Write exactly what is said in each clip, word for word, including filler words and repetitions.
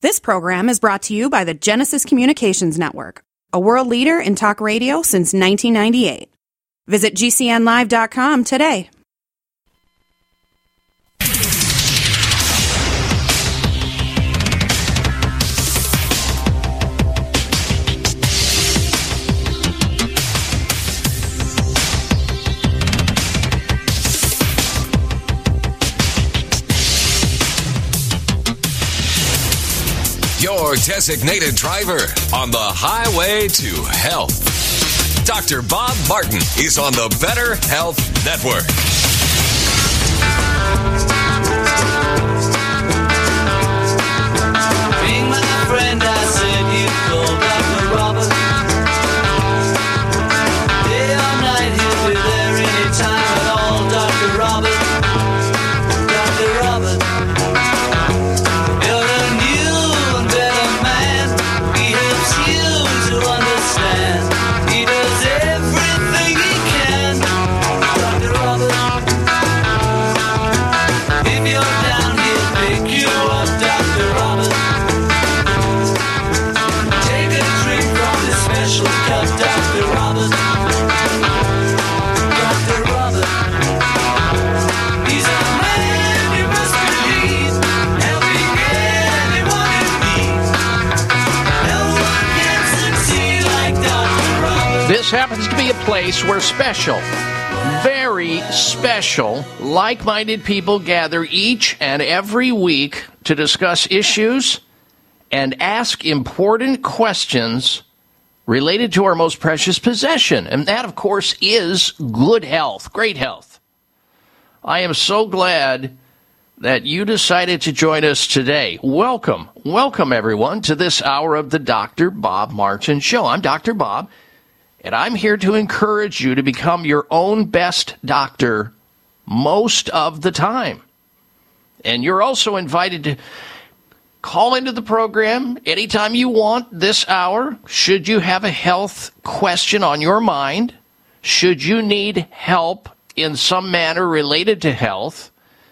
This program is brought to you by the Genesis Communications Network, a world leader in talk radio since nineteen ninety-eight. Visit G C N live dot com today. Your designated driver on the highway to health. Doctor Bob Martin is on the Better Health Network. Being my friend, I said you called Doctor Robert. Day or night, he'll be there anytime at all. Doctor Robert, Doctor Robert. This happens to be a place where special, very special, like-minded people gather each and every week to discuss issues and ask important questions related to our most precious possession. And that, of course, is good health, great health. I am so glad that you decided to join us today. Welcome, welcome, everyone, to this hour of the Doctor Bob Martin Show. I'm Doctor Bob. And I'm here to encourage you to become your own best doctor most of the time. And you're also invited to call into the program anytime you want this hour. Should you have a health question on your mind, should you need help in some manner related to health,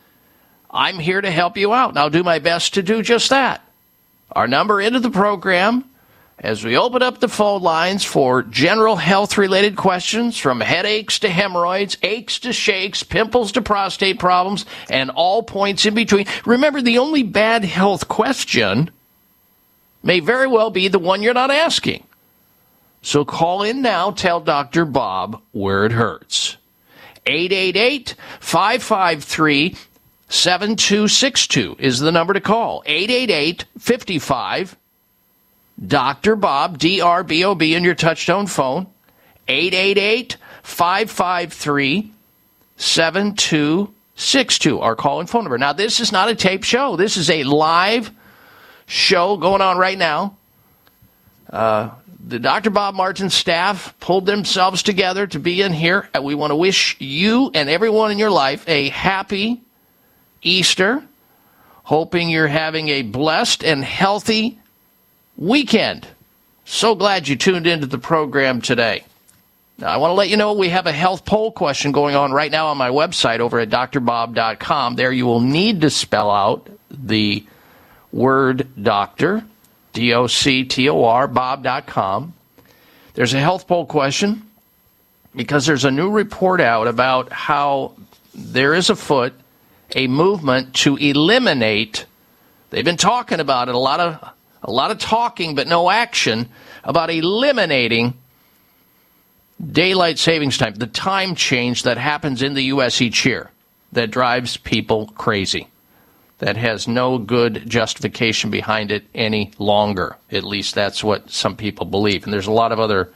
I'm here to help you out. And I'll do my best to do just that. Our number into the program, as we open up the phone lines for general health-related questions, from headaches to hemorrhoids, aches to shakes, pimples to prostate problems, and all points in between. Remember, the only bad health question may very well be the one you're not asking. So call in now, tell Doctor Bob where it hurts. eight eight eight, five five three, seven two six two is the number to call. eight eight eight, five five, Doctor Bob, D R B O B, in your touchtone phone, eight eight eight, five five three, seven two six two, our call-in phone number. Now, this is not a tape show. This is a live show going on right now. Uh, the Doctor Bob Martin staff pulled themselves together to be in here. We want to wish you and everyone in your life a happy Easter, hoping you're having a blessed and healthy weekend. So glad you tuned into the program today. Now, I want to let you know we have a health poll question going on right now on my website over at D R bob dot com. There you will need to spell out the word doctor, D O C T O R, bob dot com. There's a health poll question because there's a new report out about how there is afoot a movement to eliminate, they've been talking about it, a lot of A lot of talking, but no action, about eliminating daylight savings time, the time change that happens in the U S each year that drives people crazy, that has no good justification behind it any longer. At least that's what some people believe. And there's a lot of other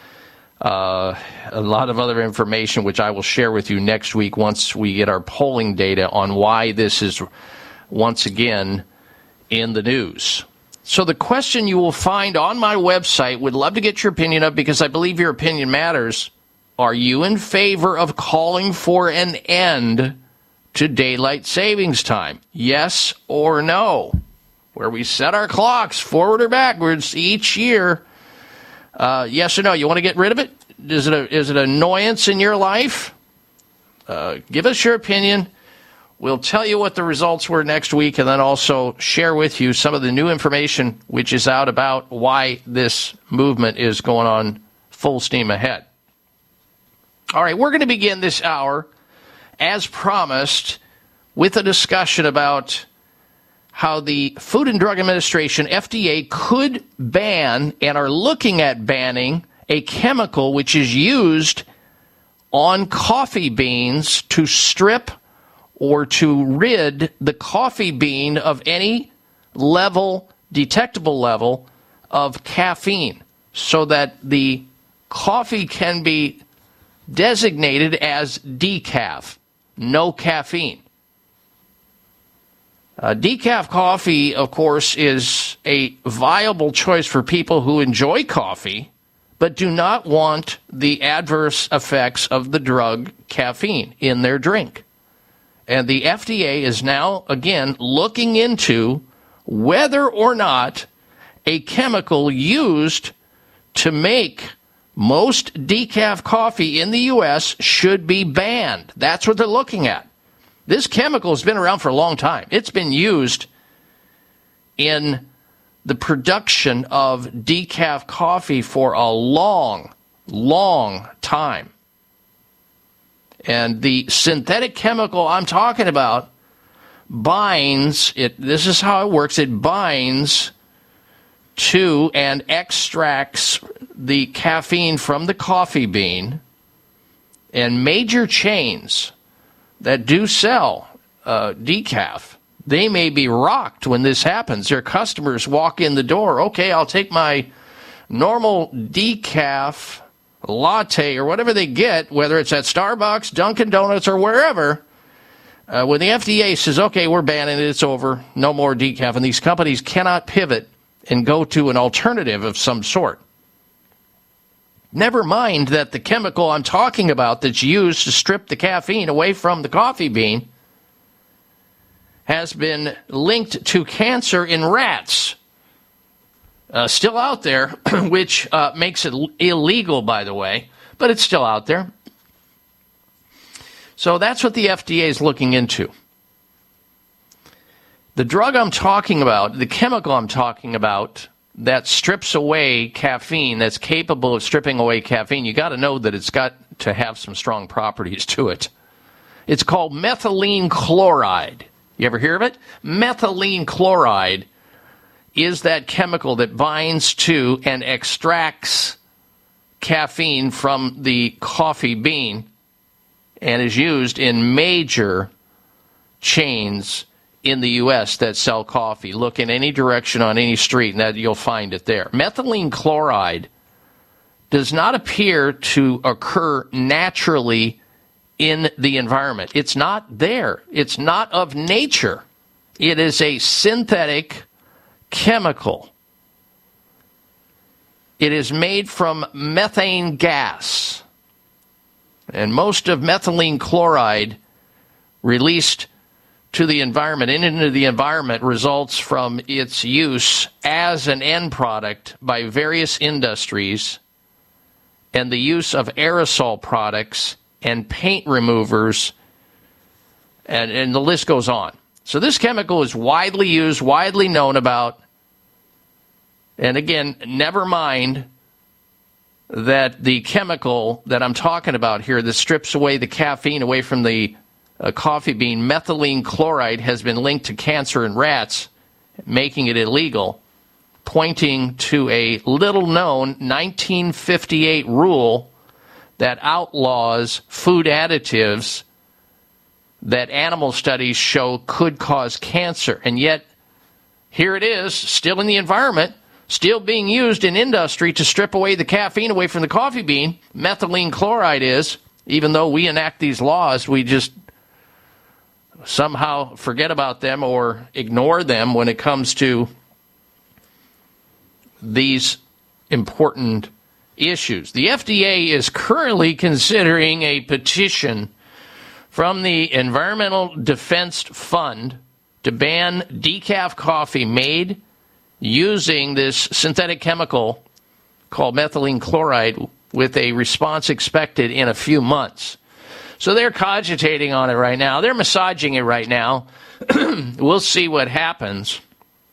uh, a lot of other information which I will share with you next week once we get our polling data on why this is once again in the news. So the question you will find on my website, would love to get your opinion of, because I believe your opinion matters. Are you in favor of calling for an end to daylight savings time? Yes or no? Where we set our clocks forward or backwards each year. Uh, yes or no? You want to get rid of it? Is it a, is it an annoyance in your life? Uh, give us your opinion. We'll tell you what the results were next week and then also share with you some of the new information which is out about why this movement is going on full steam ahead. All right, we're going to begin this hour, as promised, with a discussion about how the Food and Drug Administration, F D A, could ban and are looking at banning a chemical which is used on coffee beans to strip or to rid the coffee bean of any level, detectable level of caffeine, so that the coffee can be designated as decaf, no caffeine. Uh, decaf coffee, of course, is a viable choice for people who enjoy coffee but do not want the adverse effects of the drug caffeine in their drink. And the F D A is now, again, looking into whether or not a chemical used to make most decaf coffee in the U S should be banned. That's what they're looking at. This chemical has been around for a long time. It's been used in the production of decaf coffee for a long, long time. And the synthetic chemical I'm talking about binds, it. This is how it works, it binds to and extracts the caffeine from the coffee bean, and major chains that do sell uh, decaf, they may be rocked when this happens. Their customers walk in the door, okay, I'll take my normal decaf latte or whatever they get, whether it's at Starbucks, Dunkin' Donuts, or wherever. Uh, when the F D A says, okay, we're banning it, it's over, no more decaf, and these companies cannot pivot and go to an alternative of some sort. Never mind that the chemical I'm talking about that's used to strip the caffeine away from the coffee bean has been linked to cancer in rats. Uh, still out there, which uh, makes it illegal, by the way, but it's still out there. So that's what the F D A is looking into. The drug I'm talking about, the chemical I'm talking about, that strips away caffeine, that's capable of stripping away caffeine, you got to know that it's got to have some strong properties to it. It's called methylene chloride. You ever hear of it? Methylene chloride is that chemical that binds to and extracts caffeine from the coffee bean and is used in major chains in the U S that sell coffee. Look in any direction on any street and that you'll find it there. Methylene chloride does not appear to occur naturally in the environment. It's not there. It's not of nature. It is a synthetic chemical. It is made from methane gas. And most of methylene chloride released to the environment and into the environment results from its use as an end product by various industries and the use of aerosol products and paint removers, and, and the list goes on. So this chemical is widely used, widely known about, and again, never mind that the chemical that I'm talking about here that strips away the caffeine away from the uh, coffee bean, methylene chloride, has been linked to cancer in rats, making it illegal, pointing to a little-known nineteen fifty-eight rule that outlaws food additives that animal studies show could cause cancer. And yet, here it is, still in the environment, still being used in industry to strip away the caffeine away from the coffee bean. Methylene chloride is, even though we enact these laws, we just somehow forget about them or ignore them when it comes to these important issues. The F D A is currently considering a petition from the Environmental Defense Fund to ban decaf coffee made using this synthetic chemical called methylene chloride, with a response expected in a few months. So they're cogitating on it right now. They're massaging it right now. We'll see what happens.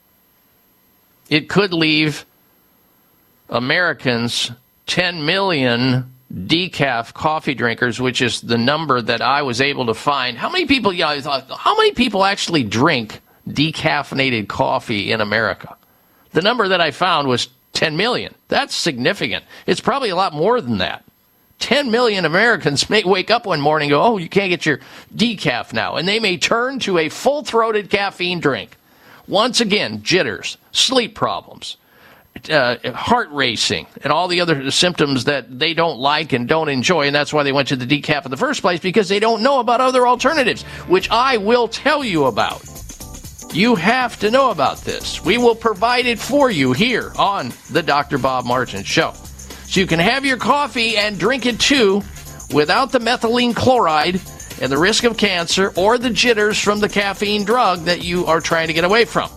It could leave Americans ten million decaf coffee drinkers, which is the number that I was able to find. How many people, yeah, how many people actually drink decaffeinated coffee in America? The number that I found was ten million. That's significant. It's probably a lot more than that. ten million Americans may wake up one morning and go, oh, you can't get your decaf now. And they may turn to a full-throated caffeine drink. Once again, jitters, sleep problems, uh, heart racing, and all the other symptoms that they don't like and don't enjoy. And that's why they went to the decaf in the first place, because they don't know about other alternatives, which I will tell you about. You have to know about this. We will provide it for you here on the Doctor Bob Martin Show. So you can have your coffee and drink it too without the methylene chloride and the risk of cancer or the jitters from the caffeine drug that you are trying to get away from.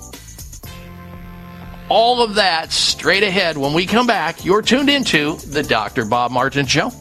All of that straight ahead when we come back. You're tuned into the Doctor Bob Martin Show.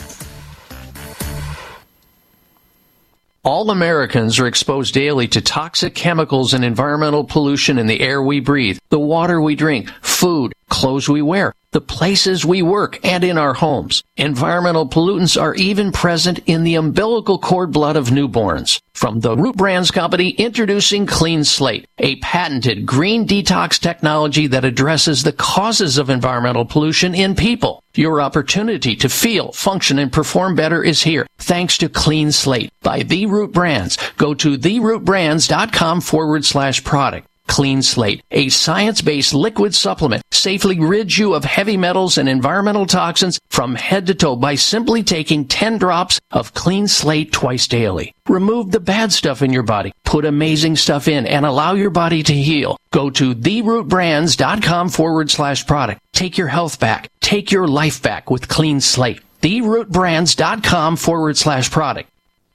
All Americans are exposed daily to toxic chemicals and environmental pollution in the air we breathe, the water we drink, food, clothes we wear, the places we work, and in our homes. Environmental pollutants are even present in the umbilical cord blood of newborns. From the Root Brands Company, introducing Clean Slate, a patented green detox technology that addresses the causes of environmental pollution in people. Your opportunity to feel, function, and perform better is here, thanks to Clean Slate by The Root Brands. Go to therootbrands.com forward slash product. Clean Slate, a science-based liquid supplement, safely rids you of heavy metals and environmental toxins from head to toe by simply taking ten drops of Clean Slate twice daily. Remove the bad stuff in your body, put amazing stuff in, and allow your body to heal. Go to therootbrands.com forward slash product. Take your health back. Take your life back with Clean Slate. therootbrands.com forward slash product.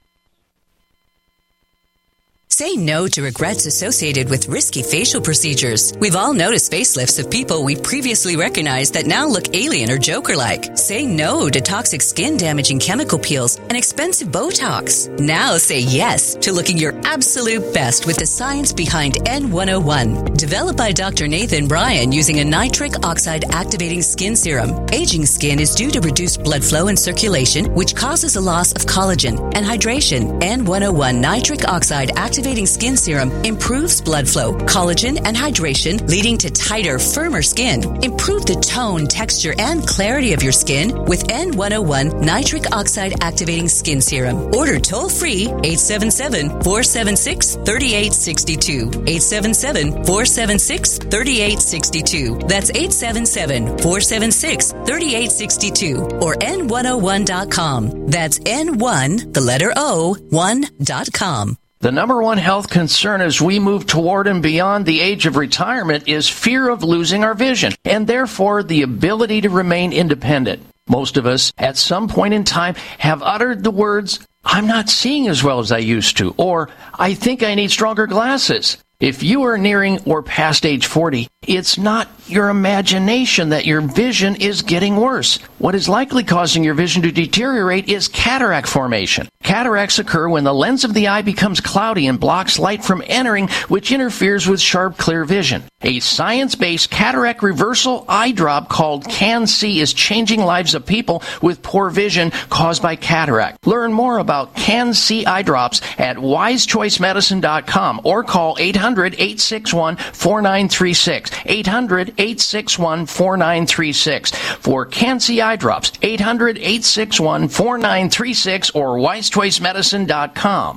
Say no to regrets associated with risky facial procedures. We've all noticed facelifts of people we previously recognized that now look alien or Joker-like. Say no to toxic skin-damaging chemical peels and expensive Botox. Now say yes to looking your absolute best with the science behind N one oh one. Developed by Doctor Nathan Bryan using a nitric oxide activating skin serum. Aging skin is due to reduced blood flow and circulation, which causes a loss of collagen and hydration. N one oh one nitric oxide activating skin serum improves blood flow, collagen, and hydration, leading to tighter, firmer skin. Improve the tone, texture, and clarity of your skin with N one oh one nitric oxide activating skin serum. Order toll-free eight seven seven, four seven six, three eight six two. eight seven seven, four seven six, three eight six two. That's eight seven seven, four seven six, three eight six two or N one oh one dot com. That's N one, the letter O, one dot com. The number one health concern as we move toward and beyond the age of retirement is fear of losing our vision, and therefore the ability to remain independent. Most of us, at some point in time, have uttered the words, I'm not seeing as well as I used to, or I think I need stronger glasses. If you are nearing or past age forty, it's not your imagination that your vision is getting worse. What is likely causing your vision to deteriorate is cataract formation. Cataracts occur when the lens of the eye becomes cloudy and blocks light from entering, which interferes with sharp, clear vision. A science-based cataract reversal eye drop called CanC is changing lives of people with poor vision caused by cataract. Learn more about CanC eye drops at wise choice medicine dot com or call eight hundred, eight six one, four nine three six. eight hundred, eight six one, four nine three six. For CanC eye drops, eight hundred, eight six one, four nine three six or wise choice medicine dot com.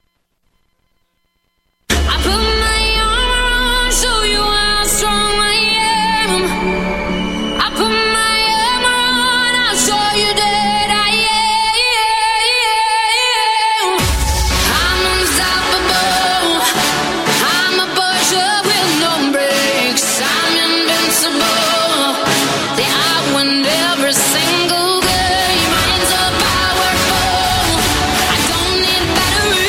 I put my armor on, show you how strong I am. I put my armor on, I'll show you that I am. I'm unstoppable. I'm a butcher with no brakes. I'm invincible. The I win every single game. Minds are powerful. I don't need batteries.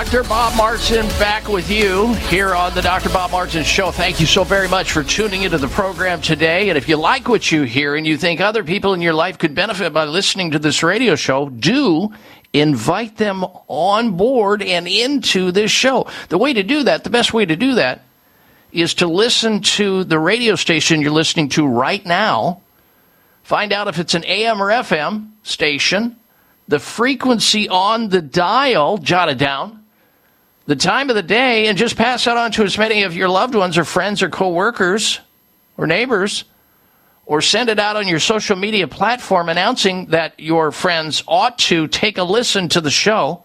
Doctor Bob Martin back with you here on the Doctor Bob Martin Show. Thank you so very much for tuning into the program today. And if you like what you hear and you think other people in your life could benefit by listening to this radio show, do invite them on board and into this show. The way to do that, the best way to do that, is to listen to the radio station you're listening to right now. Find out if it's an A M or F M station, the frequency on the dial, jot it down, the time of the day, and just pass that on to as many of your loved ones or friends or coworkers or neighbors, or send it out on your social media platform announcing that your friends ought to take a listen to the show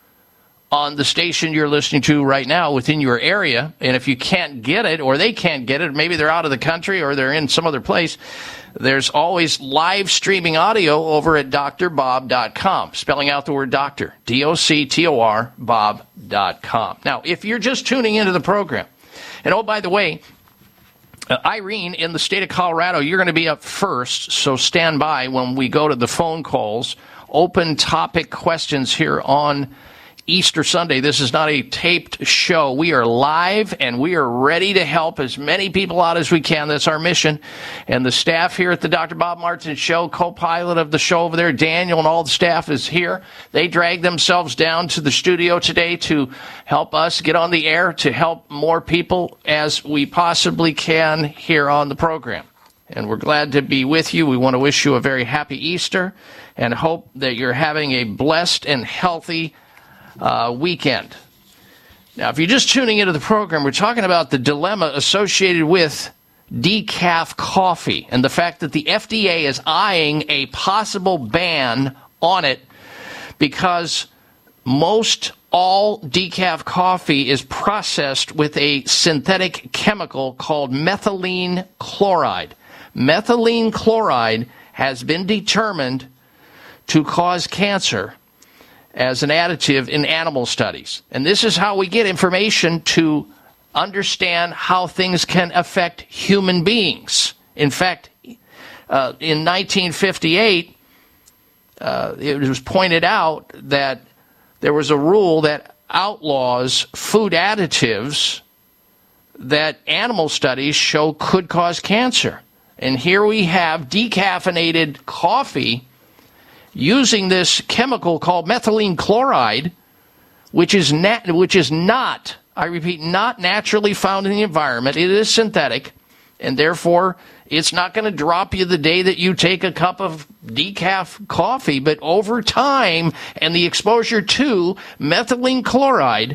on the station you're listening to right now within your area. And if you can't get it, or they can't get it, maybe they're out of the country or they're in some other place, there's always live streaming audio over at D R bob dot com, spelling out the word doctor, D O C T O R, bob dot com. Now, if you're just tuning into the program, and oh, by the way, uh, Irene, in the state of Colorado, you're going to be up first, so stand by when we go to the phone calls, open topic questions here on Easter Sunday. This is not a taped show. We are live, and we are ready to help as many people out as we can. That's our mission. And the staff here at the Doctor Bob Martin Show, co-pilot of the show over there, Daniel, and all the staff is here. They dragged themselves down to the studio today to help us get on the air, to help more people as we possibly can here on the program. And we're glad to be with you. We want to wish you a very happy Easter and hope that you're having a blessed and healthy Uh, weekend. Now, if you're just tuning into the program, we're talking about the dilemma associated with decaf coffee and the fact that the F D A is eyeing a possible ban on it because most all decaf coffee is processed with a synthetic chemical called methylene chloride. Methylene chloride has been determined to cause cancer as an additive in animal studies. And this is how we get information to understand how things can affect human beings. In fact, uh, in nineteen fifty-eight, uh, it was pointed out that there was a rule that outlaws food additives that animal studies show could cause cancer. And here we have decaffeinated coffee using this chemical called methylene chloride, which is nat- which is not, I repeat, not naturally found in the environment. It is synthetic, and therefore it's not going to drop you the day that you take a cup of decaf coffee. But over time and the exposure to methylene chloride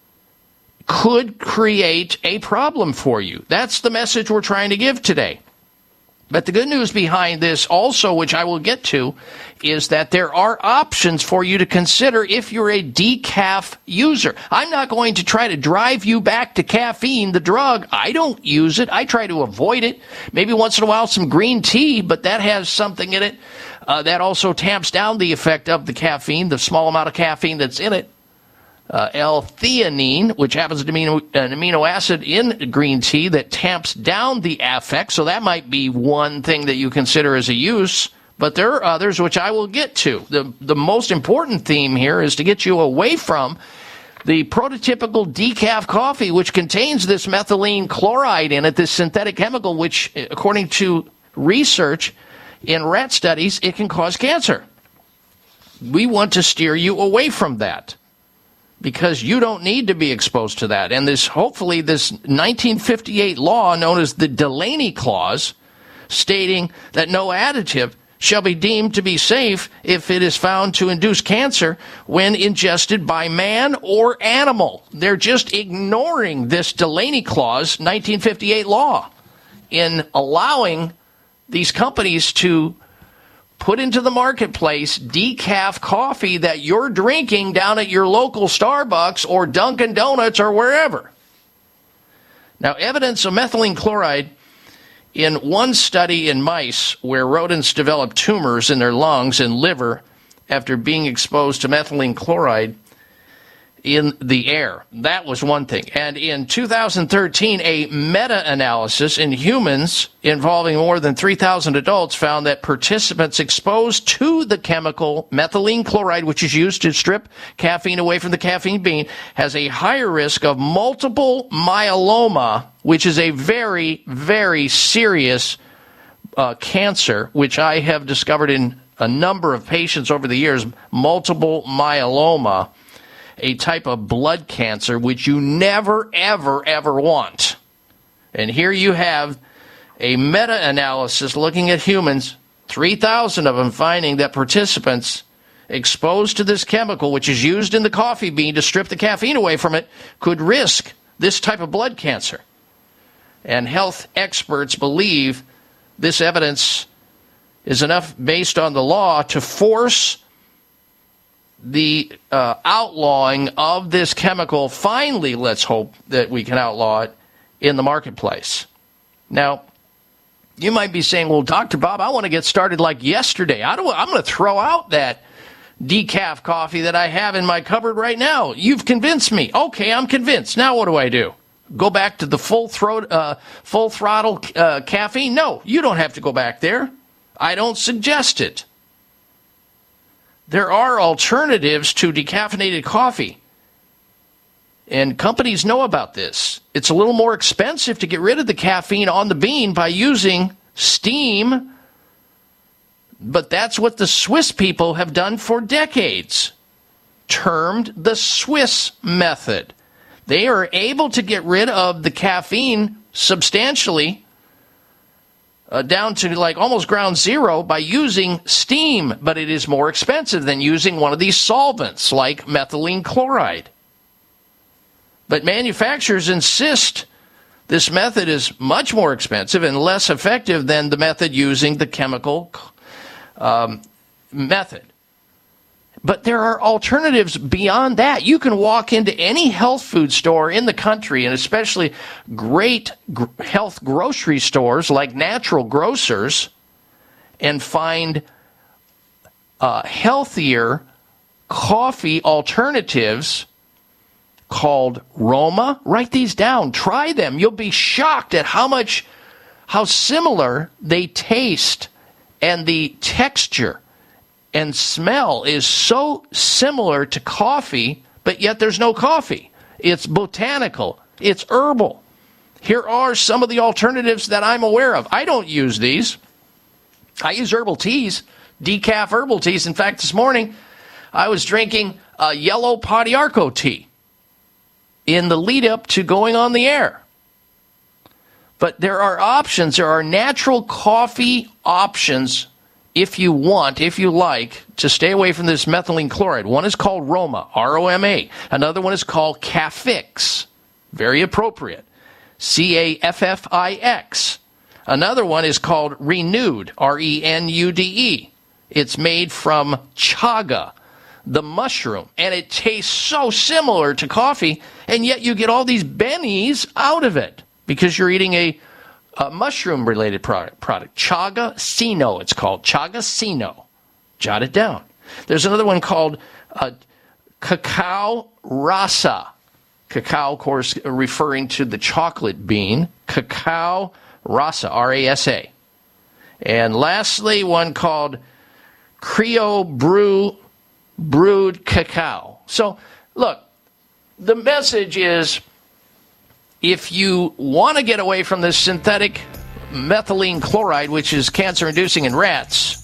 could create a problem for you. That's the message we're trying to give today. But the good news behind this also, which I will get to, is that there are options for you to consider if you're a decaf user. I'm not going to try to drive you back to caffeine, the drug. I don't use it. I try to avoid it. Maybe once in a while some green tea, but that has something in it uh, that also tamps down the effect of the caffeine, the small amount of caffeine that's in it. Uh, L-theanine, which happens to be an amino acid in green tea that tamps down the effect, so that might be one thing that you consider as a use, but there are others which I will get to. The, the most important theme here is to get you away from the prototypical decaf coffee, which contains this methylene chloride in it, this synthetic chemical, which, according to research in rat studies, it can cause cancer. We want to steer you away from that, because you don't need to be exposed to that. And this, hopefully, this nineteen fifty-eight law known as the Delaney Clause, stating that no additive shall be deemed to be safe if it is found to induce cancer when ingested by man or animal. They're just ignoring this Delaney Clause, nineteen fifty-eight law, in allowing these companies to put into the marketplace decaf coffee that you're drinking down at your local Starbucks or Dunkin' Donuts or wherever. Now, evidence of methylene chloride in one study in mice where rodents developed tumors in their lungs and liver after being exposed to methylene chloride in the air. That was one thing. And in two thousand thirteen, a meta-analysis in humans involving more than three thousand adults found that participants exposed to the chemical methylene chloride, which is used to strip caffeine away from the caffeine bean, has a higher risk of multiple myeloma, which is a very, very serious uh, cancer, which I have discovered in a number of patients over the years, multiple myeloma, a type of blood cancer which you never, ever, ever want. And here you have a meta-analysis looking at humans, three thousand of them, finding that participants exposed to this chemical, which is used in the coffee bean to strip the caffeine away from it, could risk this type of blood cancer. And health experts believe this evidence is enough based on the law to force the uh, outlawing of this chemical. Finally, let's hope that we can outlaw it in the marketplace. Now, you might be saying, well, Doctor Bob, I want to get started like yesterday. I don't, I'm going to throw out that decaf coffee that I have in my cupboard right now. You've convinced me. Okay, I'm convinced. Now what do I do? Go back to the full throat, uh, full throttle uh, caffeine? No, you don't have to go back there. I don't suggest it. There are alternatives to decaffeinated coffee, and companies know about this. It's a little more expensive to get rid of the caffeine on the bean by using steam, but that's what the Swiss people have done for decades, termed the Swiss method. They are able to get rid of the caffeine substantially Uh, down to like almost ground zero by using steam, but it is more expensive than using one of these solvents like methylene chloride. But manufacturers insist this method is much more expensive and less effective than the method using the chemical um, method. But there are alternatives beyond that. You can walk into any health food store in the country, and especially great gr- health grocery stores like Natural Grocers, and find uh, healthier coffee alternatives called Roma. Write these down. Try them. You'll be shocked at how much, how similar they taste, and the texture and smell is so similar to coffee, but yet there's no coffee. It's botanical. It's herbal. Here are some of the alternatives that I'm aware of. I don't use these. I use herbal teas, decaf herbal teas. In fact, this morning I was drinking a yellow Podiarco tea in the lead up to going on the air. But there are options. There are natural coffee options if you want, if you like, to stay away from this methylene chloride. One is called Roma, R O M A. Another one is called Caffix, very appropriate, C A F F I X. Another one is called Renewed, R E N U D E. It's made from chaga, the mushroom, and it tastes so similar to coffee, and yet you get all these bennies out of it because you're eating a A mushroom-related product, product. Chaga-Sino, it's called. Chaga-Sino. Jot it down. There's another one called uh, Cacao Rasa. Cacao, of course, referring to the chocolate bean. Cacao Rasa, R A S A. And lastly, one called Creo Brew Brewed Cacao. So, look, the message is, if you want to get away from this synthetic methylene chloride, which is cancer-inducing in rats,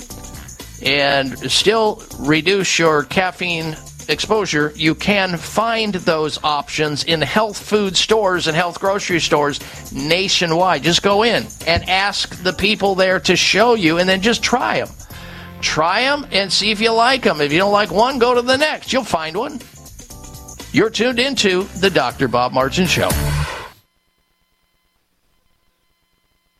and still reduce your caffeine exposure, you can find those options in health food stores and health grocery stores nationwide. Just go in and ask the people there to show you, and then just try them. Try them and see if you like them. If you don't like one, go to the next. You'll find one. You're tuned into the Doctor Bob Martin Show.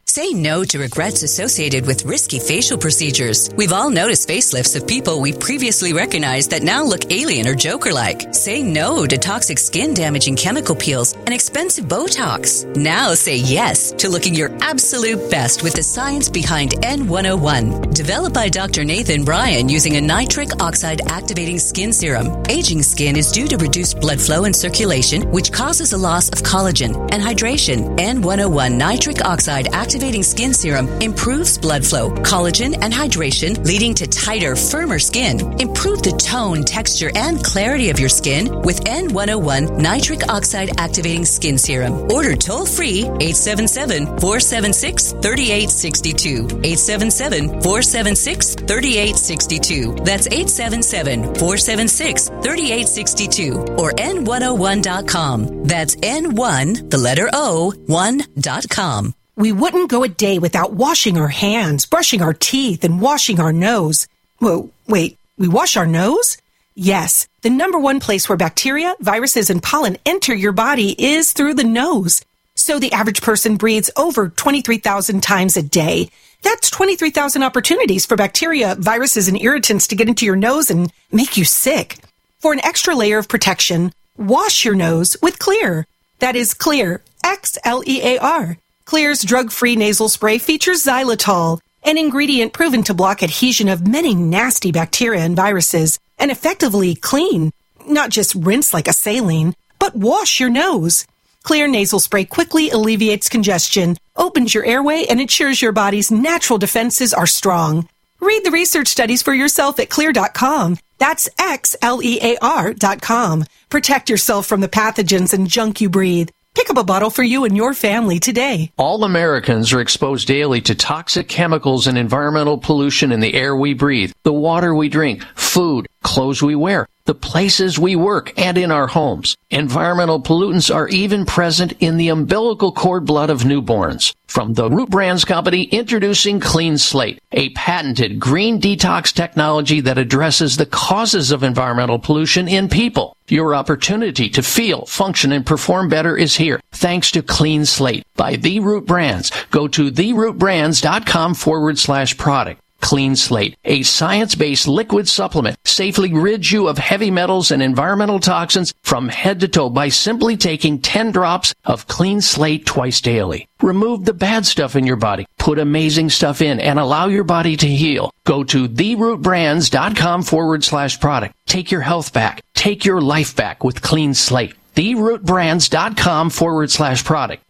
Say no to regrets associated with risky facial procedures. We've all noticed facelifts of people we previously recognized that now look alien or Joker-like. Say no to toxic skin-damaging chemical peels and expensive Botox. Now say yes to looking your absolute best with the science behind N one oh one. Developed by Doctor Nathan Bryan using a nitric oxide activating skin serum. Aging skin is due to reduced blood flow and circulation, which causes a loss of collagen and hydration. N one oh one nitric oxide activating skin serum improves blood flow, collagen, and hydration, leading to tighter, firmer skin. Improve the tone, texture, and clarity of your skin with N one oh one nitric oxide activating skin serum. Order toll-free eight seven seven, four seven six, three eight six two. eight seven seven, four seven six, three eight six two. That's eight seven seven, four seven six, three eight six two or N one oh one dot com. That's N one, the letter O, one dot com. We wouldn't go a day without washing our hands, brushing our teeth, and washing our nose. Whoa, wait, we wash our nose? Yes, the number one place where bacteria, viruses, and pollen enter your body is through the nose. So the average person breathes over twenty-three thousand times a day. That's twenty-three thousand opportunities for bacteria, viruses, and irritants to get into your nose and make you sick. For an extra layer of protection, wash your nose with Xlear. That is Xlear, X L E A R. Xlear's drug-free nasal spray features xylitol, an ingredient proven to block adhesion of many nasty bacteria and viruses, and effectively clean. Not just rinse like a saline, but wash your nose. Xlear nasal spray quickly alleviates congestion, opens your airway, and ensures your body's natural defenses are strong. Read the research studies for yourself at Xlear dot com. That's X L E A R dot com. Protect yourself from the pathogens and junk you breathe. Pick up a bottle for you and your family today. All Americans are exposed daily to toxic chemicals and environmental pollution in the air we breathe, the water we drink, food, clothes we wear, the places we work, and in our homes. Environmental pollutants are even present in the umbilical cord blood of newborns. From the Root Brands Company, introducing Clean Slate, a patented green detox technology that addresses the causes of environmental pollution in people. Your opportunity to feel, function, and perform better is here, thanks to Clean Slate by The Root Brands. Go to the root brands dot com forward slash product. Clean Slate, a science-based liquid supplement, safely rids you of heavy metals and environmental toxins from head to toe by simply taking ten drops of Clean Slate twice daily. Remove the bad stuff in your body, put amazing stuff in, and allow your body to heal. Go to the root brands dot com forward slash product. Take your health back. Take your life back with Clean Slate. the root brands dot com forward slash product.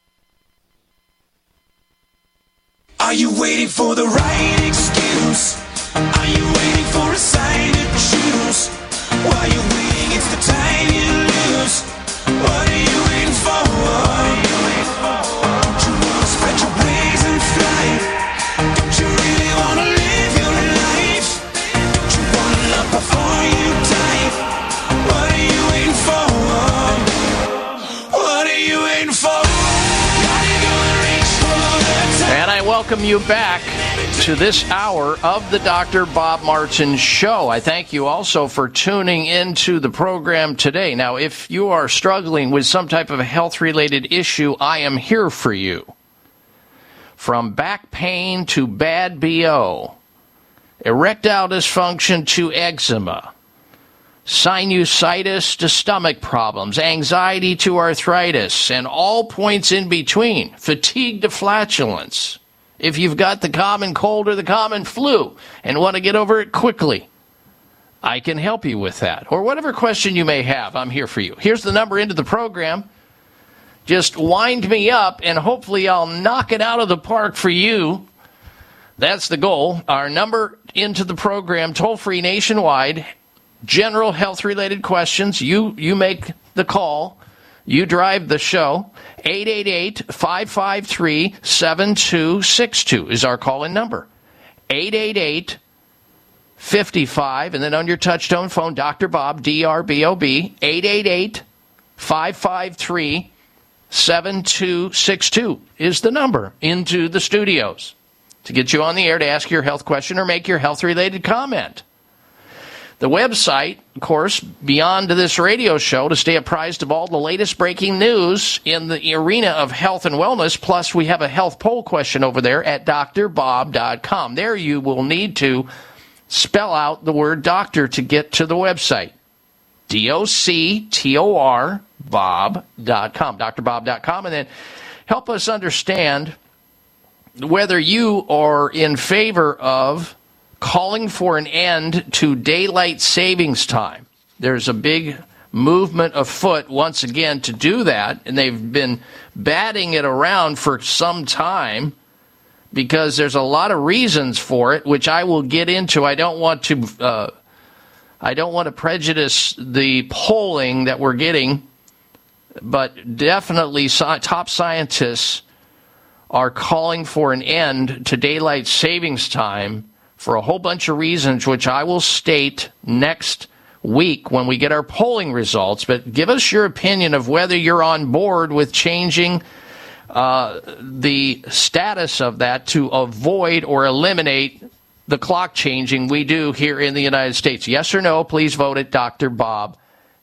Are you waiting for the right excuse? Are you waiting for a sign to choose? While you're waiting, it's the time you lose. What are you waiting for? Don't you want to spread your wings and fly? Don't you really want to live your life? Don't you want to love before you die? What are you waiting for? What are you waiting for? And I welcome you back to this hour of the Doctor Bob Martin Show. I thank you also for tuning into the program today. Now, if you are struggling with some type of health-related issue, I am here for you. From back pain to bad B O, erectile dysfunction to eczema, sinusitis to stomach problems, anxiety to arthritis, and all points in between, fatigue to flatulence. If you've got the common cold or the common flu and want to get over it quickly, I can help you with that. Or whatever question you may have, I'm here for you. Here's the number into the program. Just wind me up, and hopefully I'll knock it out of the park for you. That's the goal. Our number into the program, toll-free nationwide, general health-related questions. You you make the call. You drive the show. eight eight eight, five five three, seven two six two is our call-in number. eight eight eight, five five, and then on your touch-tone phone, Doctor Bob, D R B O B, eight eight eight, five five three, seven two six two is the number into the studios to get you on the air to ask your health question or make your health-related comment. The website, of course, beyond this radio show, to stay apprised of all the latest breaking news in the arena of health and wellness. Plus, we have a health poll question over there at D R bob dot com. There you will need to spell out the word doctor to get to the website. D O C T O R, Bob dot com, D R bob dot com. And then help us understand whether you are in favor of calling for an end to daylight savings time. There's a big movement afoot once again to do that, and they've been batting it around for some time because there's a lot of reasons for it, which I will get into. I don't want to uh, I don't want to prejudice the polling that we're getting, but definitely sci- top scientists are calling for an end to daylight savings time for a whole bunch of reasons, which I will state next week when we get our polling results. But give us your opinion of whether you're on board with changing uh, the status of that to avoid or eliminate the clock changing we do here in the United States. Yes or no, please vote at D R bob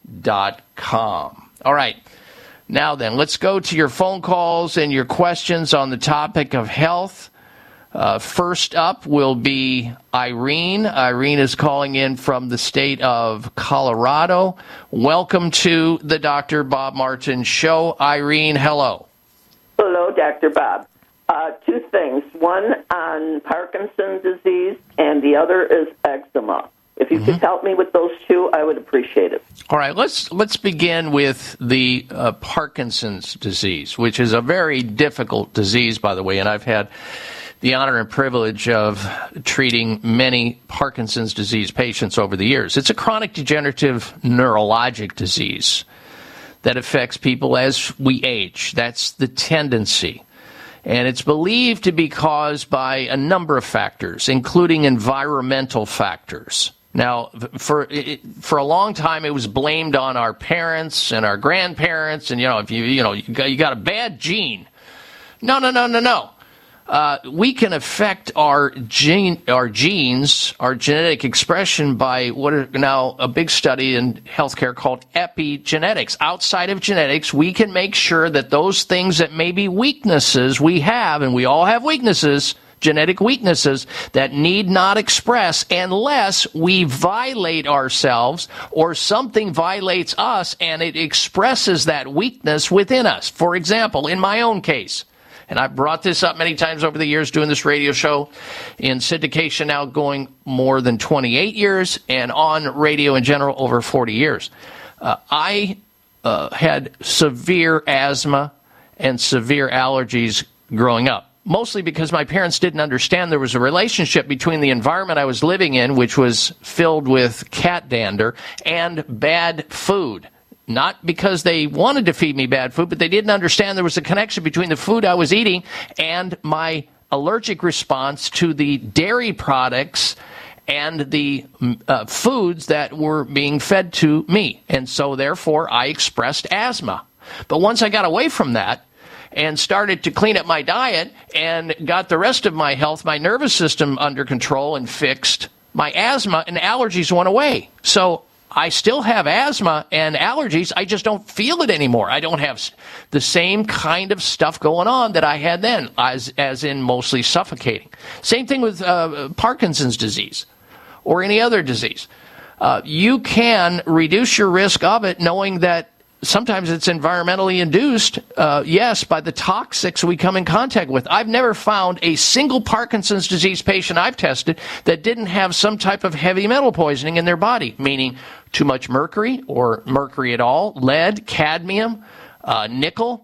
dot com. All right. Now then, let's go to your phone calls and your questions on the topic of health. Uh, first up will be Irene. Irene is calling in from the state of Colorado. Welcome to the Doctor Bob Martin Show. Irene, hello. Hello, Doctor Bob. Uh, two things. One on Parkinson's disease, and the other is eczema. If you mm-hmm. could help me with those two, I would appreciate it. All right, let's let's begin with the uh, Parkinson's disease, which is a very difficult disease, by the way, and I've had the honor and privilege of treating many Parkinson's disease patients over the years. It's a chronic degenerative neurologic disease that affects people as we age. That's the tendency. And it's believed to be caused by a number of factors, including environmental factors. Now, for for a long time, it was blamed on our parents and our grandparents, and you know, if you you know you got, you got a bad gene. No, no, no, no, no. Uh, we can affect our gene, our genes, our genetic expression by what are now a big study in healthcare called epigenetics. Outside of genetics, we can make sure that those things that may be weaknesses we have, and we all have weaknesses, genetic weaknesses, that need not express unless we violate ourselves or something violates us and it expresses that weakness within us. For example, in my own case, and I've brought this up many times over the years doing this radio show in syndication now going more than twenty-eight years and on radio in general over forty years. Uh, I uh, had severe asthma and severe allergies growing up, mostly because my parents didn't understand there was a relationship between the environment I was living in, which was filled with cat dander, and bad food. Not because they wanted to feed me bad food, but they didn't understand there was a connection between the food I was eating and my allergic response to the dairy products and the uh, foods that were being fed to me. And so, therefore, I expressed asthma. But once I got away from that and started to clean up my diet and got the rest of my health, my nervous system under control and fixed, my asthma and allergies went away. So I still have asthma and allergies. I just don't feel it anymore. I don't have the same kind of stuff going on that I had then, as, as in mostly suffocating. Same thing with uh, Parkinson's disease or any other disease. Uh, you can reduce your risk of it knowing that sometimes it's environmentally induced, uh, yes, by the toxics we come in contact with. I've never found a single Parkinson's disease patient I've tested that didn't have some type of heavy metal poisoning in their body, meaning too much mercury or mercury at all, lead, cadmium, uh, nickel.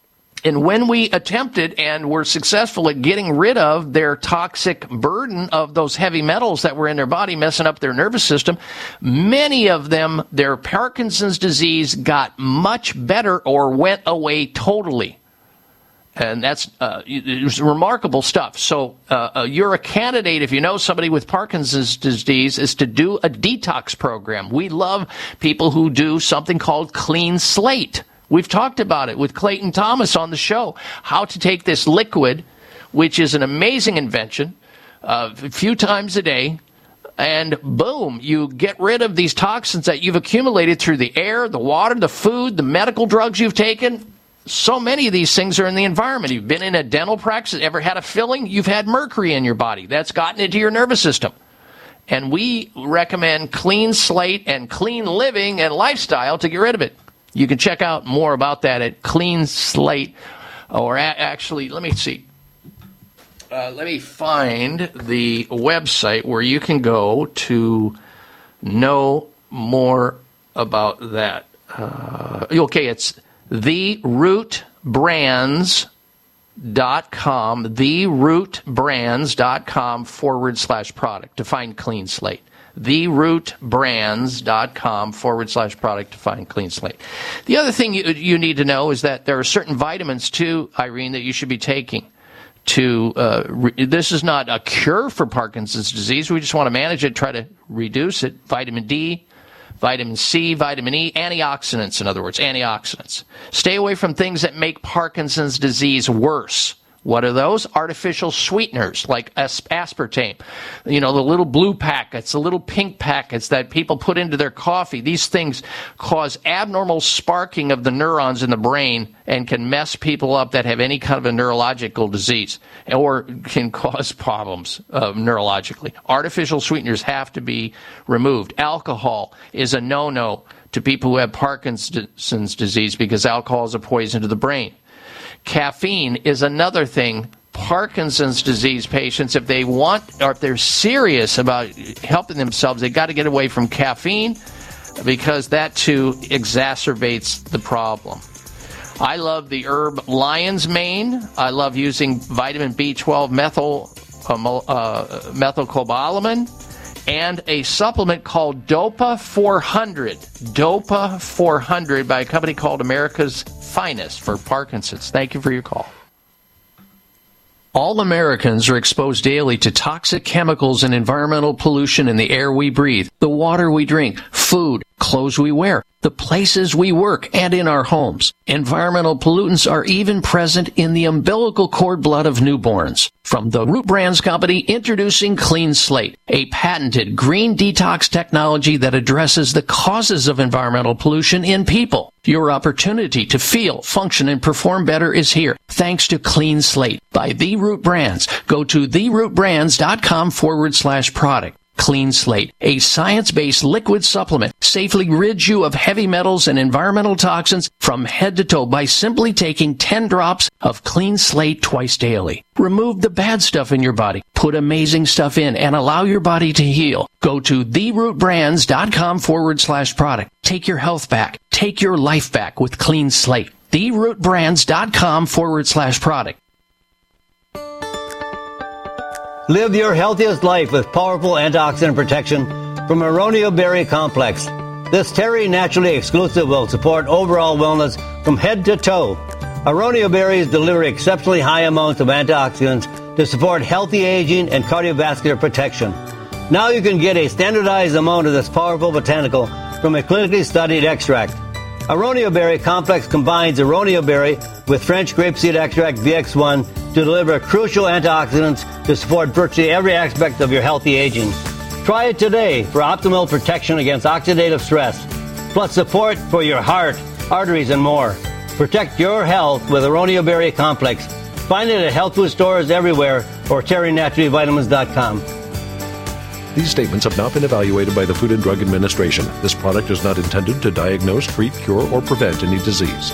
And when we attempted and were successful at getting rid of their toxic burden of those heavy metals that were in their body messing up their nervous system, many of them, their Parkinson's disease got much better or went away totally. And that's uh, it was remarkable stuff. So uh, uh, you're a candidate, if you know somebody with Parkinson's disease, is to do a detox program. We love people who do something called Clean Slate. We've talked about it with Clayton Thomas on the show, how to take this liquid, which is an amazing invention, uh, a few times a day, And boom, you get rid of these toxins that you've accumulated through the air, the water, the food, the medical drugs you've taken. So many of these things are in the environment. You've been in a dental practice, ever had a filling? You've had mercury in your body. That's gotten into your nervous system. And we recommend Clean Slate and Clean Living and Lifestyle to get rid of it. You can check out more about that at Clean Slate, or a- actually, let me see. Uh, let me find the website where you can go to know more about that. Uh, okay, it's the root brands dot com, the root brands dot com forward slash product to find Clean Slate. the root brands dot com forward slash product to find Clean Slate. The other thing you, you need to know is that there are certain vitamins too, Irene, that you should be taking. To uh, re- this is not a cure for Parkinson's disease. We just want to manage it, try to reduce it. Vitamin D, vitamin C, vitamin E, antioxidants, in other words, antioxidants. Stay away from things that make Parkinson's disease worse. What are those? Artificial sweeteners like aspartame. You know, the little blue packets, the little pink packets that people put into their coffee. These things cause abnormal sparking of the neurons in the brain and can mess people up that have any kind of a neurological disease or can cause problems uh, neurologically. Artificial sweeteners have to be removed. Alcohol is a no-no to people who have Parkinson's disease because alcohol is a poison to the brain. Caffeine is another thing. Parkinson's disease patients, if they want or if they're serious about helping themselves, they've got to get away from caffeine because that too exacerbates the problem. I love the herb lion's mane. I love using vitamin B twelve methyl, uh, uh, methylcobalamin and a supplement called Dopa four hundred. Dopa four hundred by a company called America's Finest for Parkinson's. Thank you for your call. All Americans are exposed daily to toxic chemicals and environmental pollution in the air we breathe, the water we drink, food, clothes we wear, the places we work, and in our homes. Environmental pollutants are even present in the umbilical cord blood of newborns. From the Root Brands Company, introducing Clean Slate, a patented green detox technology that addresses the causes of environmental pollution in people. Your opportunity to feel, function, and perform better is here, thanks to Clean Slate by The Root Brands. Go to the root brands dot com forward slash product. Clean Slate, a science-based liquid supplement, safely rids you of heavy metals and environmental toxins from head to toe by simply taking ten drops of Clean Slate twice daily. Remove the bad stuff in your body, put amazing stuff in, and allow your body to heal. Go to the root brands dot com forward slash product. Take your health back. Take your life back with Clean Slate. the root brands dot com forward slash product. Live your healthiest life with powerful antioxidant protection from Aronio Berry Complex. This Terry Naturally exclusive will support overall wellness from head to toe. Aronio berries deliver exceptionally high amounts of antioxidants to support healthy aging and cardiovascular protection. Now you can get a standardized amount of this powerful botanical from a clinically studied extract. Aronio Berry Complex combines Aronio berry with French grapeseed extract V X one to deliver crucial antioxidants to support virtually every aspect of your healthy aging. Try it today for optimal protection against oxidative stress, plus support for your heart, arteries, and more. Protect your health with Aronio Berry Complex. Find it at health food stores everywhere or terry naturally vitamins dot com. These statements have not been evaluated by the Food and Drug Administration. This product is not intended to diagnose, treat, cure, or prevent any disease.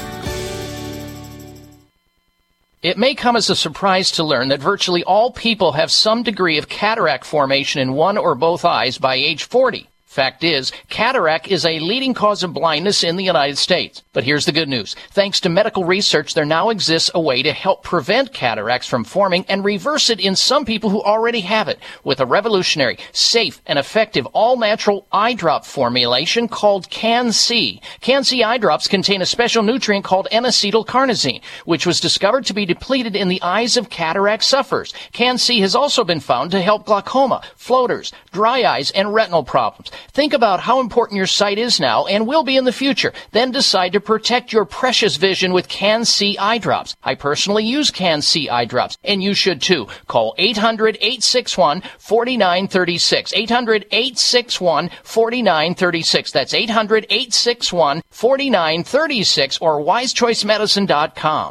It may come as a surprise to learn that virtually all people have some degree of cataract formation in one or both eyes by age forty. Fact is, cataract is a leading cause of blindness in the United States. But here's the good news. Thanks to medical research, there now exists a way to help prevent cataracts from forming and reverse it in some people who already have it with a revolutionary, safe, and effective all-natural eye drop formulation called Can-C. Can-C eye drops contain a special nutrient called N-acetylcarnosine, which was discovered to be depleted in the eyes of cataract sufferers. Can-C has also been found to help glaucoma, floaters, dry eyes, and retinal problems. Think about how important your sight is now and will be in the future. Then decide to protect your precious vision with Can-C eye drops. I personally use Can-C eye drops, and you should too. Call eight hundred, eight six one, four nine three six. eight hundred, eight six one, four nine three six. That's eight hundred, eight six one, four nine three six or wise choice medicine dot com.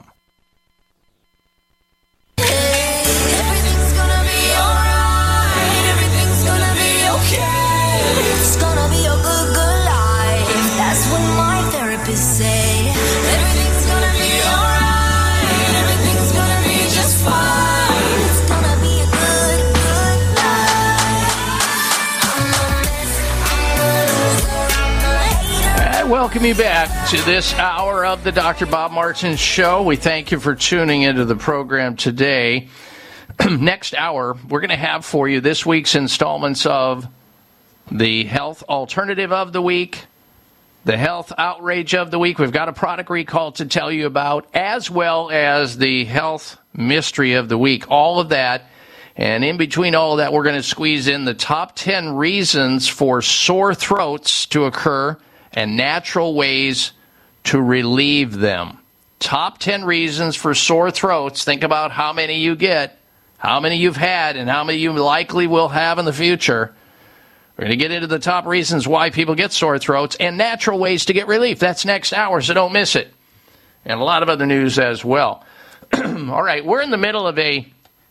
Everything's gonna be alright. Everything's gonna be okay. It's gonna be a good, good life. That's what my therapist say. Everything's gonna be alright. Everything's gonna be just fine. It's gonna be a good, good life. I'm a mess. I'm a loser. I'm a hater. And welcome you back to this hour of the Doctor Bob Martin Show. We thank you for tuning into the program today. Next hour, we're going to have for you this week's installments of the Health Alternative of the Week, the Health Outrage of the Week. We've got a product recall to tell you about, as well as the Health Mystery of the Week. All of that. And in between all of that, we're going to squeeze in the top ten reasons for sore throats to occur and natural ways to relieve them. Top ten reasons for sore throats. Think about how many you get, how many you've had, and how many you likely will have in the future. We're going to get into the top reasons why people get sore throats and natural ways to get relief. That's next hour, so don't miss it. And a lot of other news as well. All right, we're in the middle of a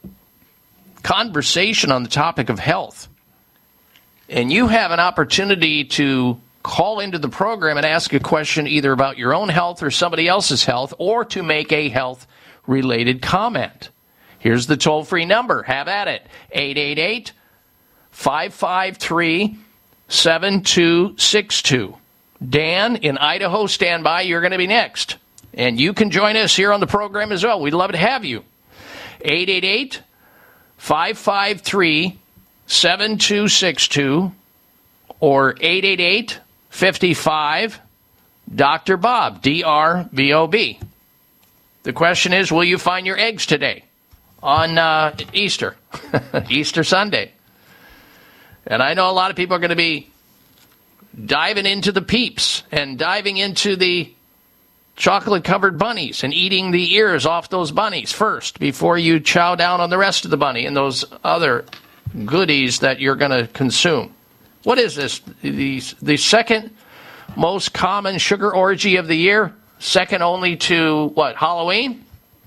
conversation on the topic of health. And you have an opportunity to call into the program and ask a question either about your own health or somebody else's health, or to make a health-related comment. Here's the toll-free number. Have at it. eight eight eight, five five three, seven two six two. Dan in Idaho, stand by. You're going to be next. And you can join us here on the program as well. We'd love to have you. eight eight eight, five five three, seven two six two or eight eight eight, five five, Doctor Bob, D R B O B. The question is, will you find your eggs today on uh, Easter, Easter Sunday? And I know a lot of people are going to be diving into the Peeps and diving into the chocolate-covered bunnies and eating the ears off those bunnies first before you chow down on the rest of the bunny and those other goodies that you're going to consume. What is this? The, the second most common sugar orgy of the year? Second only to, what, Halloween?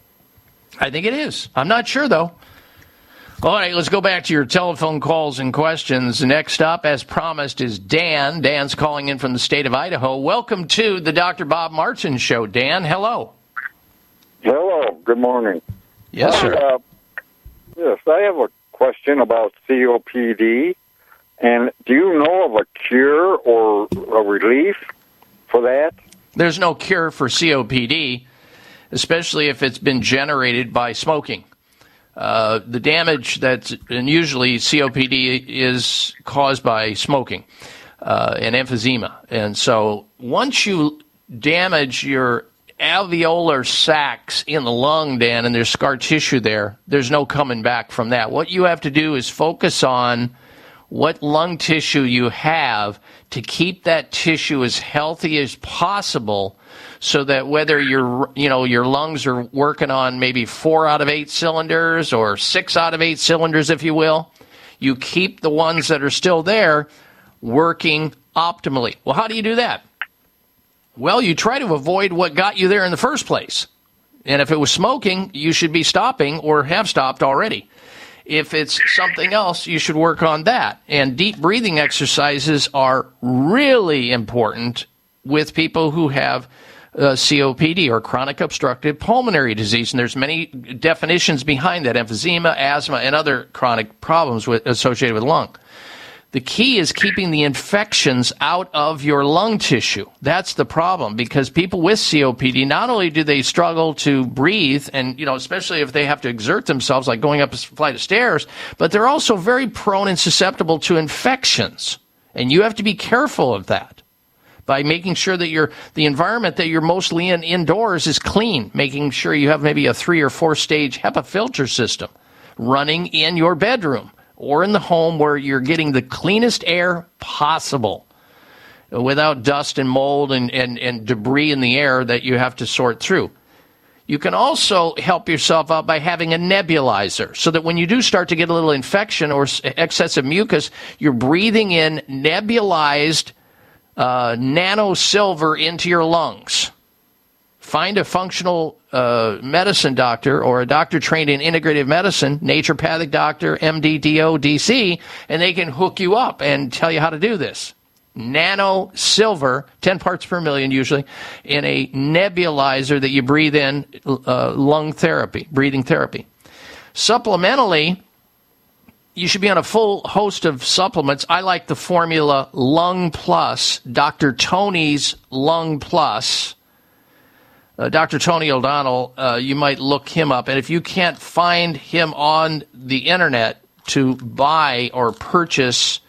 I think it is. I'm not sure, though. All right, let's go back to your telephone calls and questions. Next up, as promised, is Dan. Dan's calling in from the state of Idaho. Welcome to the Doctor Bob Martin Show. Dan, hello. Hello. Good morning. Yes, sir. Uh, yes, I have a question about C O P D. And do you know of a cure or a relief for that? There's no cure for C O P D, especially if it's been generated by smoking. Uh, the damage that's, and usually C O P D is caused by smoking uh, and emphysema. And so once you damage your alveolar sacs in the lung, Dan, and there's scar tissue there, there's no coming back from that. What you have to do is focus on what lung tissue you have to keep that tissue as healthy as possible, so that whether your you know your lungs are working on maybe four out of eight cylinders or six out of eight cylinders, if you will, you keep the ones that are still there working optimally. Well, how do you do that? Well, you try to avoid what got you there in the first place. And if it was smoking, you should be stopping or have stopped already. If it's something else, you should work on that. And deep breathing exercises are really important with people who have uh, C O P D or chronic obstructive pulmonary disease. And there's many definitions behind that: emphysema, asthma, and other chronic problems with, associated with lung. The key is keeping the infections out of your lung tissue. That's the problem, because people with C O P D, not only do they struggle to breathe, and, you know, especially if they have to exert themselves, like going up a flight of stairs, but they're also very prone and susceptible to infections. And you have to be careful of that by making sure that your the environment that you're mostly in indoors is clean, making sure you have maybe a three or four stage HEPA filter system running in your bedroom or in the home where you're getting the cleanest air possible without dust and mold and, and, and debris in the air that you have to sort through. You can also help yourself out by having a nebulizer so that when you do start to get a little infection or excessive mucus, you're breathing in nebulized uh, nano silver into your lungs. Find a functional uh, medicine doctor or a doctor trained in integrative medicine, naturopathic doctor, M D, D O, D C, and they can hook you up and tell you how to do this. Nano silver, ten parts per million usually, in a nebulizer that you breathe in, uh, lung therapy, breathing therapy. Supplementally, you should be on a full host of supplements. I like the formula Lung Plus, Doctor Tony's Lung Plus. Uh, Doctor Tony O'Donnell, uh, you might look him up. And if you can't find him on the internet to buy or purchase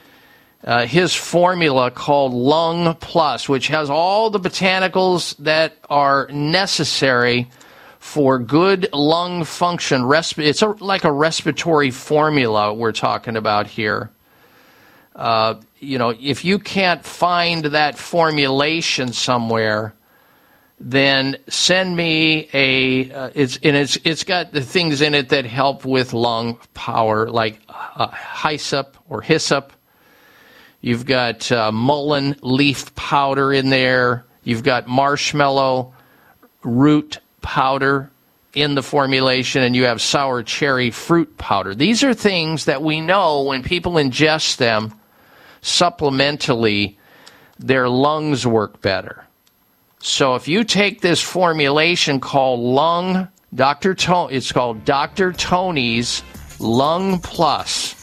Uh, his formula called Lung Plus, which has all the botanicals that are necessary for good lung function. Resp- it's a, like a respiratory formula we're talking about here. Uh, you know, if you can't find that formulation somewhere, then send me a. Uh, it's and it's it's got the things in it that help with lung power, like uh, hyssop or hyssop. You've got uh, mullein leaf powder in there. You've got marshmallow root powder in the formulation, and you have sour cherry fruit powder. These are things that we know when people ingest them supplementally, their lungs work better. So if you take this formulation called Lung, Doctor Tony, it's called Doctor Tony's Lung Plus,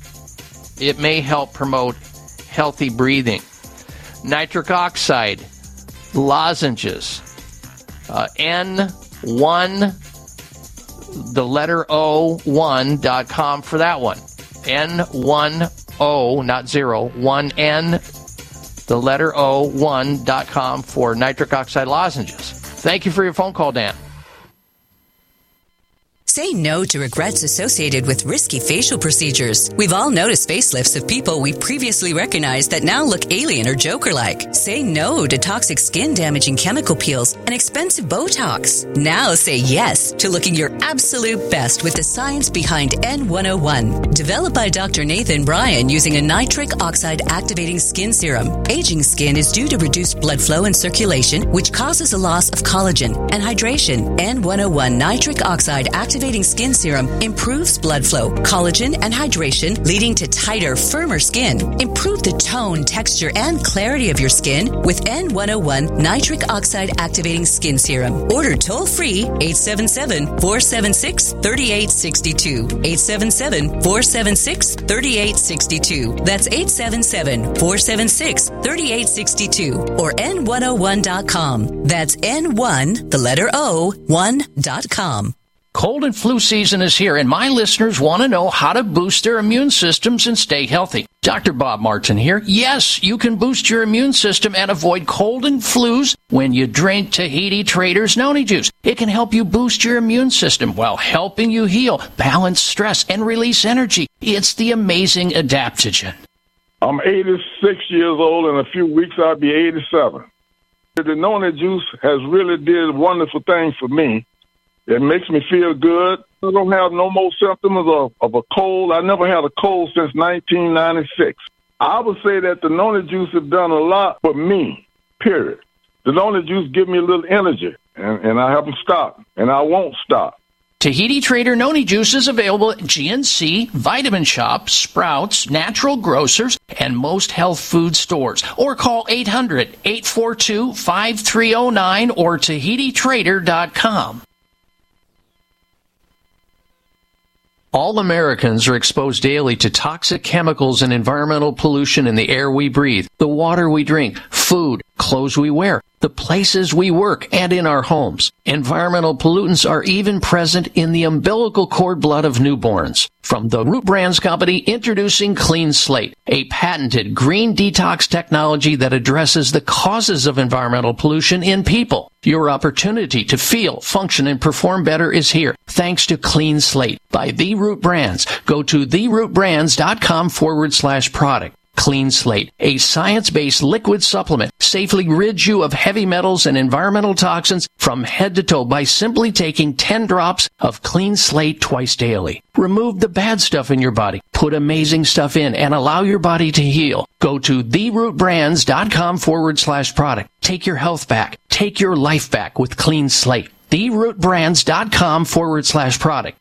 it may help promote healthy breathing. Nitric oxide lozenges, uh, N one, the letter O, one dot com for that one. N one O, not zero, one N, the letter O, one dot com for nitric oxide lozenges. Thank you for your phone call, Dan. Say no to regrets associated with risky facial procedures. We've all noticed facelifts of people we previously recognized that now look alien or Joker-like. Say no to toxic skin-damaging chemical peels and expensive Botox. Now say yes to looking your absolute best with the science behind N one oh one. Developed by Doctor Nathan Bryan using a nitric oxide activating skin serum. Aging skin is due to reduced blood flow and circulation, which causes a loss of collagen and hydration. N one oh one nitric oxide activating skin serum improves blood flow, collagen, and hydration, leading to tighter, firmer skin. Improve the tone, texture, and clarity of your skin with N one oh one nitric oxide activating skin serum. Order toll-free eight seven seven, four seven six, three eight six two. eight seven seven, four seven six, three eight six two. That's eight seven seven, four seven six, three eight six two or N one oh one dot com. That's N one, the letter O, one dot com. Cold and flu season is here, and my listeners want to know how to boost their immune systems and stay healthy. Doctor Bob Martin here. Yes, you can boost your immune system and avoid cold and flus when you drink Tahiti Traders Noni Juice. It can help you boost your immune system while helping you heal, balance stress, and release energy. It's the amazing adaptogen. I'm eighty-six years old. In a few weeks, I'll be eighty-seven. The Noni Juice has really did wonderful things for me. It makes me feel good. I don't have no more symptoms of, of a cold. I never had a cold since nineteen ninety-six. I would say that the Noni Juice has done a lot for me, period. The Noni Juice gives me a little energy, and, and I haven't stopped, and I won't stop. Tahiti Trader Noni Juice is available at G N C, Vitamin Shoppe, Sprouts, Natural Grocers, and most health food stores. Or call eight hundred, eight four two, five three zero nine or Tahiti Trader dot com. All Americans are exposed daily to toxic chemicals and environmental pollution in the air we breathe, the water we drink, food, clothes we wear, the places we work, and in our homes. Environmental pollutants are even present in the umbilical cord blood of newborns. From the Root Brands Company, introducing Clean Slate, a patented green detox technology that addresses the causes of environmental pollution in people. Your opportunity to feel, function, and perform better is here, thanks to Clean Slate by The Root Brands. Go to therootbrands.com forward slash product. Clean Slate, a science-based liquid supplement, safely rids you of heavy metals and environmental toxins from head to toe by simply taking ten drops of Clean Slate twice daily. Remove the bad stuff in your body, put amazing stuff in, and allow your body to heal. Go to therootbrands.com forward slash product. Take your health back. Take your life back with Clean Slate. therootbrands.com forward slash product.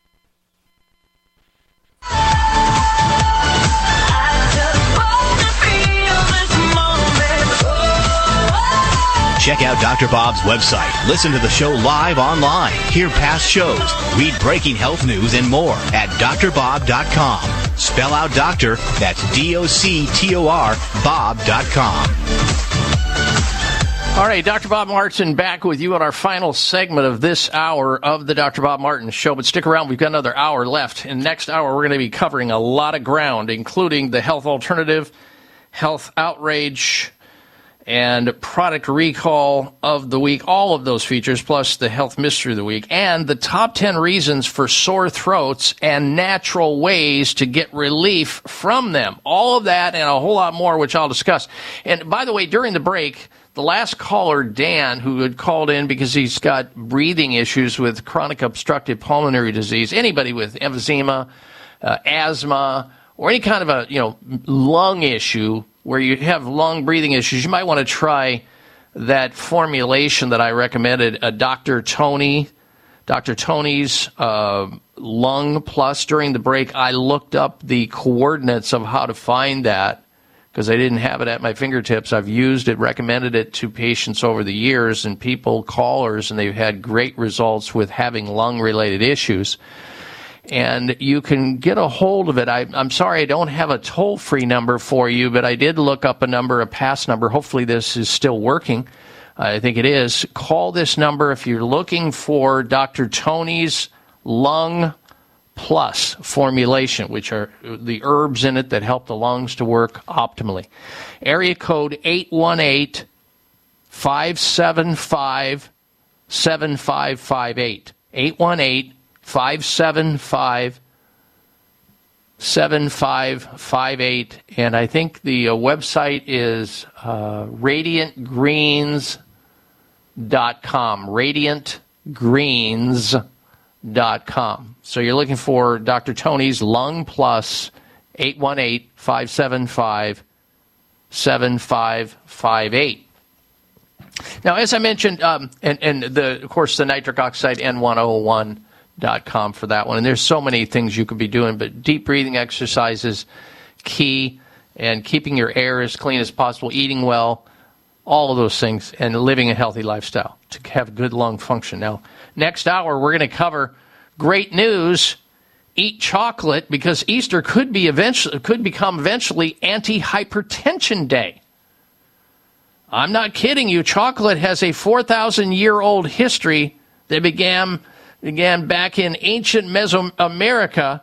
Check out Doctor Bob's website. Listen to the show live online. Hear past shows. Read breaking health news and more at D R bob dot com. Spell out doctor, that's D O C T O R, bob dot com. All right, Doctor Bob Martin back with you on our final segment of this hour of the Doctor Bob Martin Show. But stick around, we've got another hour left. In the next hour, we're going to be covering a lot of ground, including the health alternative, health outrage, and product recall of the week, all of those features, plus the health mystery of the week, and the top ten reasons for sore throats and natural ways to get relief from them. All of that and a whole lot more, which I'll discuss. And by the way, during the break, the last caller, Dan, who had called in because he's got breathing issues with chronic obstructive pulmonary disease, anybody with emphysema, uh, asthma, or any kind of a, you know, lung issue, where you have lung breathing issues, you might want to try that formulation that I recommended, a Doctor Tony, Doctor Tony's uh, Lung Plus. During the break, I looked up the coordinates of how to find that because I didn't have it at my fingertips. I've used it, recommended it to patients over the years, and people, callers, and they've had great results with having lung-related issues. And you can get a hold of it. I, I'm sorry I don't have a toll-free number for you, but I did look up a number, a pass number. Hopefully this is still working. I think it is. Call this number if you're looking for Doctor Tony's Lung Plus formulation, which are the herbs in it that help the lungs to work optimally. Area code eight one eight, five seven five, seven five five eight. eight one eight, five seven five, seven five five eight, and I think the uh, website is uh, radiant greens dot com, radiant greens dot com. So you're looking for Doctor Tony's Lung Plus, eight one eight, five seven five, seven five five eight. Now, as I mentioned, um, and, and the, of course, the nitric oxide N one oh one dot com for that one. And there's so many things you could be doing, but deep breathing exercises, key, and keeping your air as clean as possible, eating well, all of those things, and living a healthy lifestyle to have good lung function. Now, next hour, we're going to cover great news. Eat chocolate because Easter could be eventually could become eventually anti-hypertension day. I'm not kidding you. Chocolate has a four thousand year old history that began began back in ancient Mesoamerica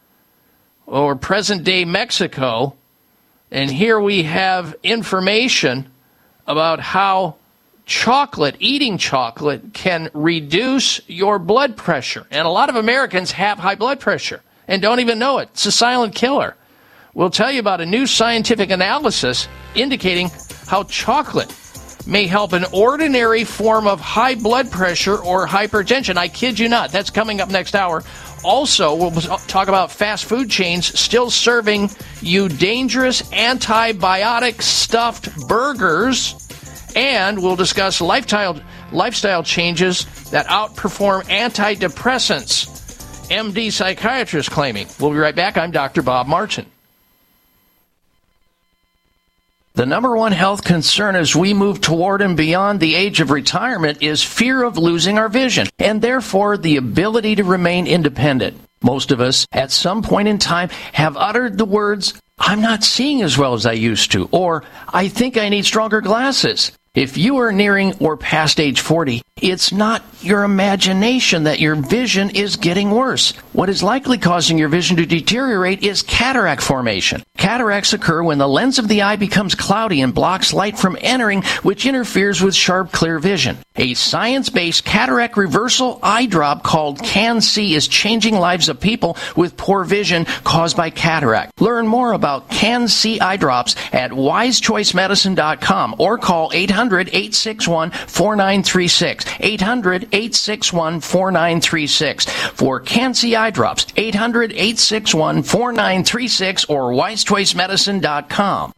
or present-day Mexico. And here we have information about how chocolate, eating chocolate, can reduce your blood pressure. And a lot of Americans have high blood pressure and don't even know it. It's a silent killer. We'll tell you about a new scientific analysis indicating how chocolate may help an ordinary form of high blood pressure or hypertension. I kid you not. That's coming up next hour. Also, we'll talk about fast food chains still serving you dangerous antibiotic stuffed burgers. And we'll discuss lifestyle, lifestyle changes that outperform antidepressants. M D psychiatrists claiming. We'll be right back. I'm Doctor Bob Martin. The number one health concern as we move toward and beyond the age of retirement is fear of losing our vision, and therefore the ability to remain independent. Most of us, at some point in time, have uttered the words, I'm not seeing as well as I used to, or I think I need stronger glasses. If you are nearing or past age forty, it's not your imagination that your vision is getting worse. What is likely causing your vision to deteriorate is cataract formation. Cataracts occur when the lens of the eye becomes cloudy and blocks light from entering, which interferes with sharp, clear vision. A science-based cataract reversal eye drop called Can-C is changing lives of people with poor vision caused by cataract. Learn more about Can-C eye drops at wise choice medicine dot com or call eight hundred, eight six one, four nine three six. eight hundred, eight six one, four nine three six. For Can-C eye drops, eight hundred, eight six one, four nine three six or wise choice medicine dot com.